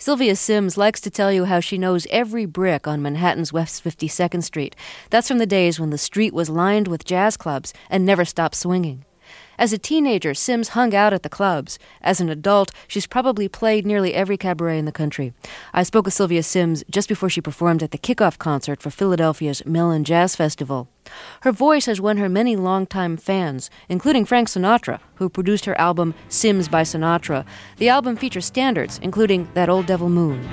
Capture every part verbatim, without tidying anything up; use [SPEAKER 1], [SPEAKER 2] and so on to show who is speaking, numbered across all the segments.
[SPEAKER 1] Sylvia Sims likes to tell you how she knows every brick on Manhattan's West fifty-second Street. That's from the days when the street was lined with jazz clubs and never stopped swinging. As a teenager, Sims hung out at the clubs. As an adult, she's probably played nearly every cabaret in the country. I spoke with Sylvia Sims just before she performed at the kickoff concert for Philadelphia's Mellon Jazz Festival. Her voice has won her many longtime fans, including Frank Sinatra, who produced her album Sims by Sinatra. The album features standards, including That Old Devil Moon.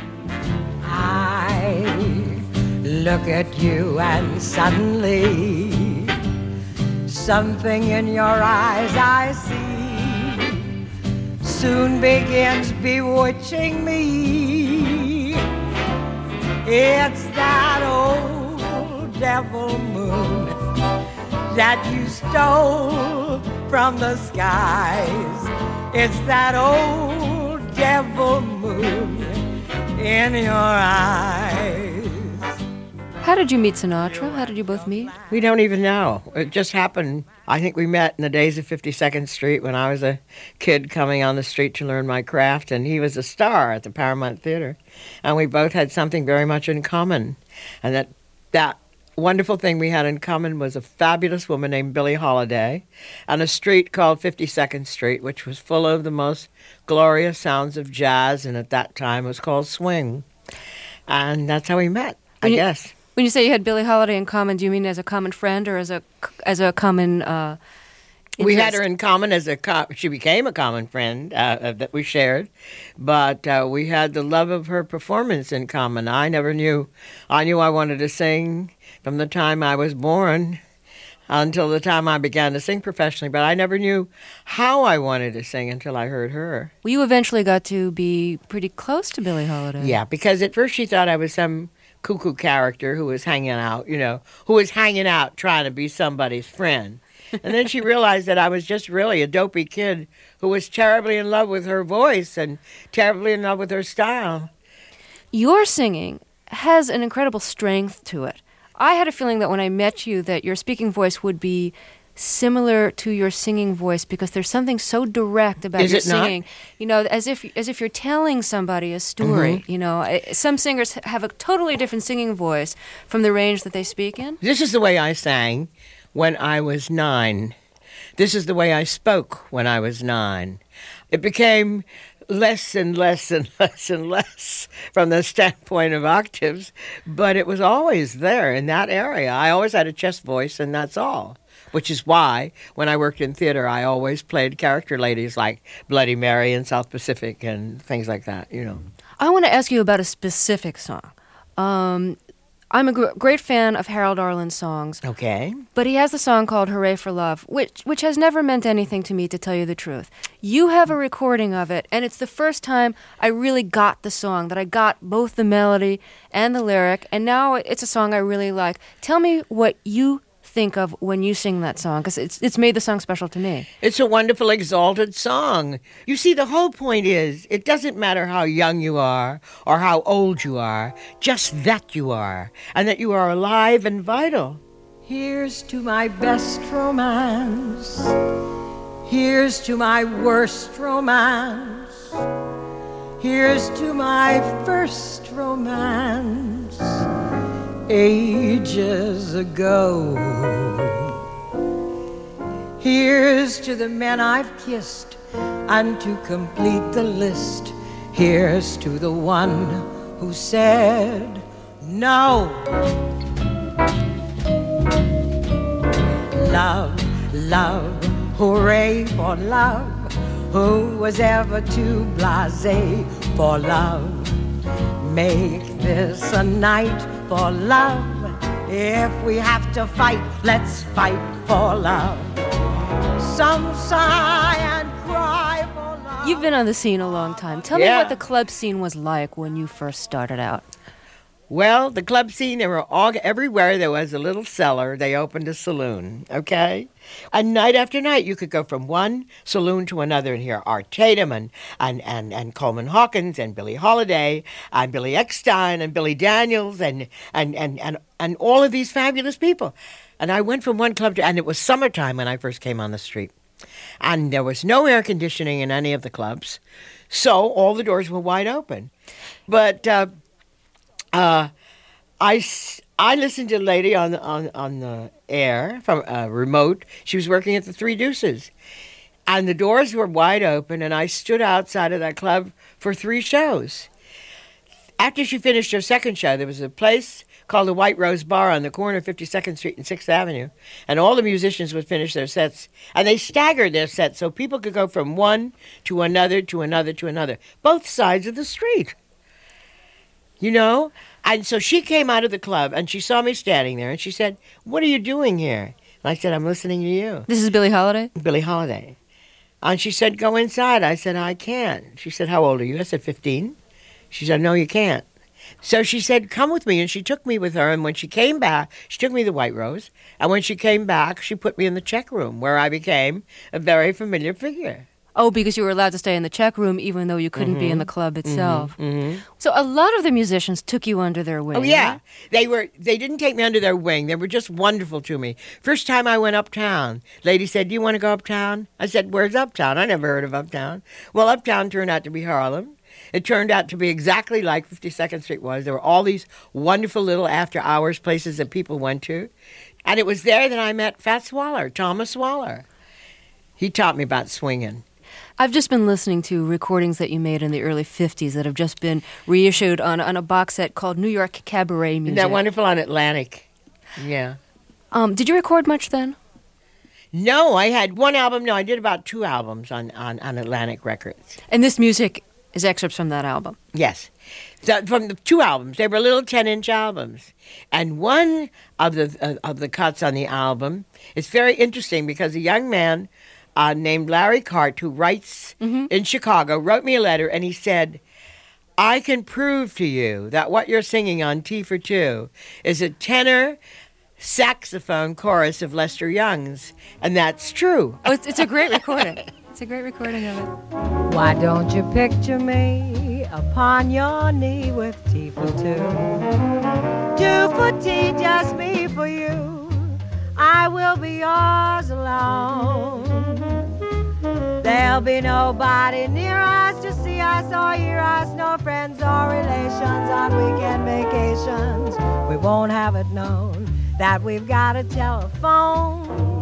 [SPEAKER 2] I look at you and suddenly something in your eyes I see soon begins bewitching me. It's that old devil moon that you stole from the skies. It's that old devil moon in your eyes.
[SPEAKER 1] How did you meet Sinatra? How did you both meet?
[SPEAKER 2] We don't even know. It just happened. I think we met in the days of fifty-second Street when I was a kid coming on the street to learn my craft, and he was a star at the Paramount Theater. And we both had something very much in common. And that that wonderful thing we had in common was a fabulous woman named Billie Holiday and a street called fifty-second Street, which was full of the most glorious sounds of jazz, and at that time was called swing. And that's how we met, I
[SPEAKER 1] When you-
[SPEAKER 2] guess.
[SPEAKER 1] When you say you had Billie Holiday in common, do you mean as a common friend or as a as a common uh, interest?
[SPEAKER 2] We had her in common as a co- she became a common friend uh, uh, that we shared, but uh, we had the love of her performance in common. I never knew. I knew I wanted to sing from the time I was born until the time I began to sing professionally, but I never knew how I wanted to sing until I heard her.
[SPEAKER 1] Well, you eventually got to be pretty close to Billie Holiday.
[SPEAKER 2] Yeah, because at first she thought I was some cuckoo character who was hanging out, you know, who was hanging out trying to be somebody's friend. And then she realized that I was just really a dopey kid who was terribly in love with her voice and terribly in love with her style.
[SPEAKER 1] Your singing has an incredible strength to it. I had a feeling that when I met you that your speaking voice would be similar to your singing voice because there's something so direct about
[SPEAKER 2] Is
[SPEAKER 1] your
[SPEAKER 2] it not?
[SPEAKER 1] singing. You know, as if as if you're telling somebody a story.
[SPEAKER 2] Mm-hmm.
[SPEAKER 1] You know, I- some singers have a totally different singing voice from the range that they speak in.
[SPEAKER 2] This is the way I sang when I was nine. This is the way I spoke when I was nine. It became less and less and less and less from the standpoint of octaves, but it was always there in that area. I always had a chest voice, and that's all. Which is why, when I worked in theater, I always played character ladies like Bloody Mary and South Pacific and things like that, you know.
[SPEAKER 1] I want to ask you about a specific song. Um, I'm a gr- great fan of Harold Arlen's songs,
[SPEAKER 2] Okay.
[SPEAKER 1] but he has a song called Hooray for Love, which which has never meant anything to me, to tell you the truth. You have a recording of it, and it's the first time I really got the song, that I got both the melody and the lyric, and now it's a song I really like. Tell me what you think of when you sing that song, because it's it's made the song special to me.
[SPEAKER 2] It's a wonderful, exalted song. You see, the whole point is, it doesn't matter how young you are or how old you are, just that you are, and that you are alive and vital. Here's to my best romance. Here's to my worst romance. Here's to my first romance ages ago. Here's to the men I've kissed, and to complete the list, here's to the one who said no. Love, love, hooray for love. Who was ever too blasé for love? Make this a night for love. If we have to fight, let's fight for love. Some sigh and cry for love.
[SPEAKER 1] You've been on the scene a long time. Tell
[SPEAKER 2] Yeah.
[SPEAKER 1] me what the club scene was like when you first started out.
[SPEAKER 2] Well, the club scene, there were all, everywhere there was a little cellar, they opened a saloon, okay? And night after night, you could go from one saloon to another and hear Art Tatum and, and, and, and Coleman Hawkins and Billie Holiday and Billy Eckstein and Billy Daniels and, and, and, and, and all of these fabulous people. And I went from one club to, and it was summertime when I first came on the street. And there was no air conditioning in any of the clubs. So all the doors were wide open. But uh, uh, I, I listened to a lady on, on, on the air from a remote. She was working at the Three Deuces. And the doors were wide open, and I stood outside of that club for three shows. After she finished her second show, there was a place called the White Rose Bar on the corner of fifty-second Street and sixth Avenue, and all the musicians would finish their sets, and they staggered their sets so people could go from one to another to another to another, both sides of the street. You know? And so she came out of the club, and she saw me standing there, and she said, "What are you doing here?" And I said, "I'm listening to you."
[SPEAKER 1] This is Billie Holiday?
[SPEAKER 2] Billie Holiday. And she said, "Go inside." I said, "I can't." She said, "How old are you?" I said, fifteen. She said, "No, you can't." So she said, "Come with me." And she took me with her. And when she came back, she took me to the White Rose. And when she came back, she put me in the check room, where I became a very familiar figure.
[SPEAKER 1] Oh, because you were allowed to stay in the check room even though you couldn't
[SPEAKER 2] mm-hmm.
[SPEAKER 1] be in the club itself.
[SPEAKER 2] Mm-hmm. Mm-hmm.
[SPEAKER 1] So a lot of the musicians took you under their wing.
[SPEAKER 2] Oh, yeah.
[SPEAKER 1] Right?
[SPEAKER 2] They were. They didn't take me under their wing. They were just wonderful to me. First time I went uptown, lady said, "Do you want to go uptown?" I said, "Where's uptown? I never heard of uptown." Well, uptown turned out to be Harlem. It turned out to be exactly like fifty-second Street was. There were all these wonderful little after-hours places that people went to. And it was there that I met Fats Waller, Thomas Waller. He taught me about swinging.
[SPEAKER 1] I've just been listening to recordings that you made in the early fifties that have just been reissued on, on a box set called New York Cabaret Music.
[SPEAKER 2] Isn't that wonderful? On Atlantic. Yeah.
[SPEAKER 1] Um, did you record much then?
[SPEAKER 2] No, I had one album. No, I did about two albums on, on, on Atlantic Records.
[SPEAKER 1] And this music is excerpts from that album?
[SPEAKER 2] Yes. So from the two albums. They were little ten-inch albums. And one of the, uh, of the cuts on the album is very interesting because a young man Uh, named Larry Cart, who writes mm-hmm. in Chicago, wrote me a letter, and he said, "I can prove to you that what you're singing on T for Two is a tenor saxophone chorus of Lester Young's, and that's true."
[SPEAKER 1] Oh, it's, it's a great recording. It's a great recording of it.
[SPEAKER 3] Why don't you picture me upon your knee with T for two? Two for T, just me for you. I will be yours alone. There'll be nobody near us to see us or hear us, no friends or relations on weekend vacations. We won't have it known that we've got a telephone.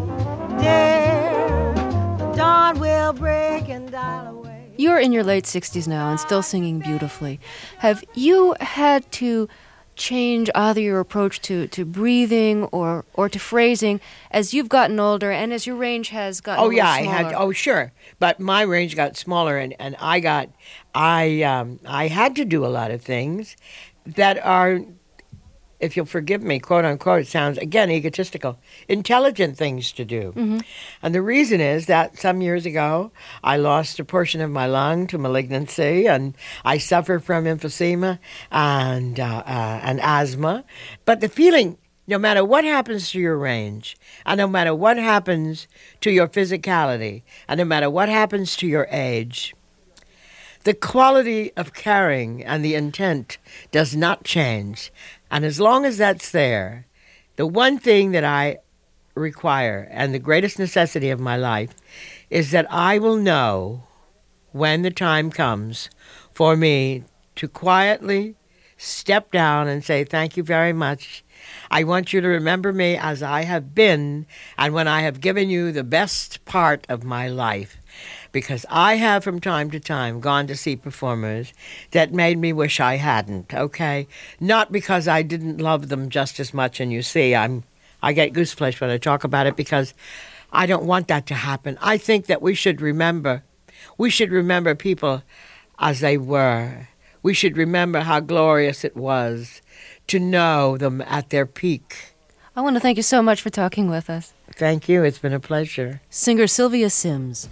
[SPEAKER 3] Dear, the dawn will break and dial away.
[SPEAKER 1] You're in your late sixties now and still singing beautifully. Have you had to change either your approach to, to breathing or, or to phrasing as you've gotten older and as your range has gotten
[SPEAKER 2] oh
[SPEAKER 1] a
[SPEAKER 2] yeah
[SPEAKER 1] smaller?
[SPEAKER 2] I had oh sure but my range got smaller and, and I got I um, I had to do a lot of things that are, if you'll forgive me, quote unquote, it sounds again egotistical, intelligent things to do. Mm-hmm. And the reason is that some years ago I lost a portion of my lung to malignancy, and I suffer from emphysema and uh, uh, and asthma. But the feeling, no matter what happens to your range, and no matter what happens to your physicality, and no matter what happens to your age, the quality of caring and the intent does not change. And as long as that's there, the one thing that I require and the greatest necessity of my life is that I will know when the time comes for me to quietly step down and say, "Thank you very much. I want you to remember me as I have been and when I have given you the best part of my life." Because I have from time to time gone to see performers that made me wish I hadn't, okay? Not because I didn't love them just as much, and you see, I'm, I get gooseflesh when I talk about it because I don't want that to happen. I think that we should remember, we should remember people as they were. We should remember how glorious it was to know them at their peak.
[SPEAKER 1] I want to thank you so much for talking with us.
[SPEAKER 2] Thank you. It's been a pleasure.
[SPEAKER 1] Singer Sylvia Sims.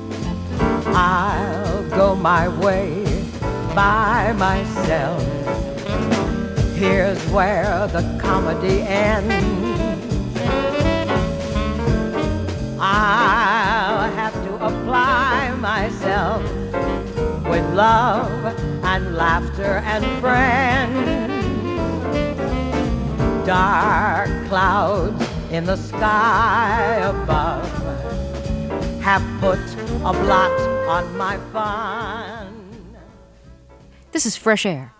[SPEAKER 3] I'll go my way by myself. Here's where the comedy ends. I'll have to apply myself with love and laughter and friends. Dark clouds in the sky above have put a blot on my fun.
[SPEAKER 1] This is Fresh Air.